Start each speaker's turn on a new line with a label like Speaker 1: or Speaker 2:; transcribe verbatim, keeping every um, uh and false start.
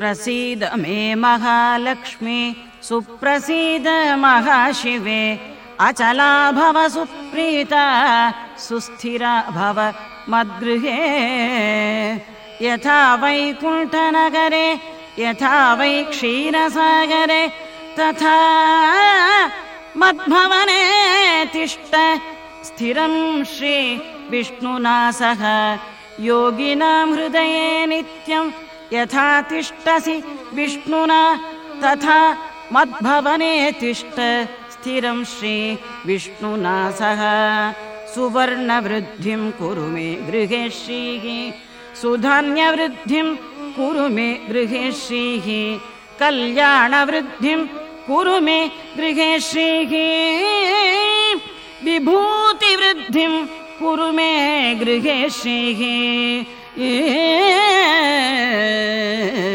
Speaker 1: प्रसीद मे महालक्ष्मी सुप्रसीद महाशिवे अचला भव सुप्रीता सुस्थिरा भव मद्गृहे यथा वैकुण्ठनगरे यथा वै क्षीरसागरे तथा मद्भवने तिष्ठ स्थिरं श्री विष्णुना सह योगिनां हृदये नित्यं यथा तिष्ठसि विष्णुना तथा मद्भवने तिष्ठ स्थिरं श्री विष्णुना सह सुवर्णवृद्धिं कुरु मे गृहे श्रीः सुधान्यवृद्धिं कुरु मे गृहे श्रीः कल्याणवृद्धिं कुरु मे गृहे श्रीः विभूतिवृद्धिं कुरु मे गृहे श्रीः